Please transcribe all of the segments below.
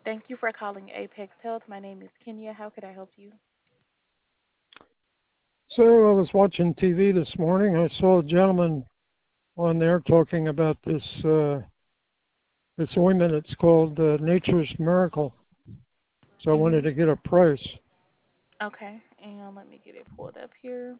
Thank you for calling Apex Health. My name is Kenya. How could I help you? So I was watching TV this morning. I saw a gentleman on there talking about this ointment. It's called Nature's Miracle. So I wanted Mhm. to get a price. Okay, and let me get it pulled up here.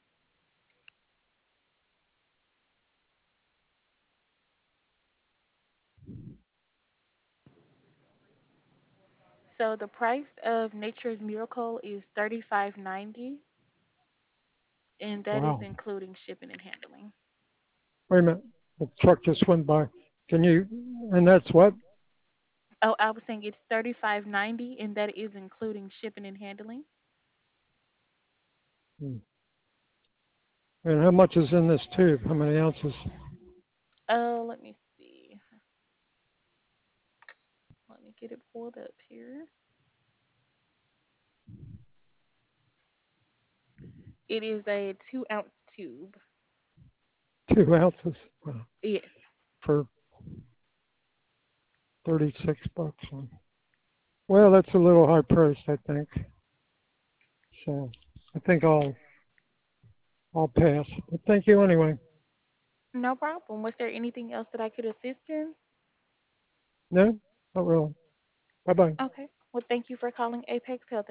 So the price of Nature's Miracle is $35.90, and that is Wow. including shipping and handling. Wait a minute. The truck just went by. Can you? And that's what? Oh, I was saying it's $35.90, and that is including shipping and handling. Hmm. And how much is in this tube? How many ounces? Let me see. Let me get it pulled up here. It is a 2 ounce tube. 2 ounces. Wow. Yes. For $36. Well, that's a little high priced, I think. So I think I'll pass. But thank you anyway. No problem. Was there anything else that I could assist in? No, not really. Bye bye. Okay. Well, thank you for calling Apex Health.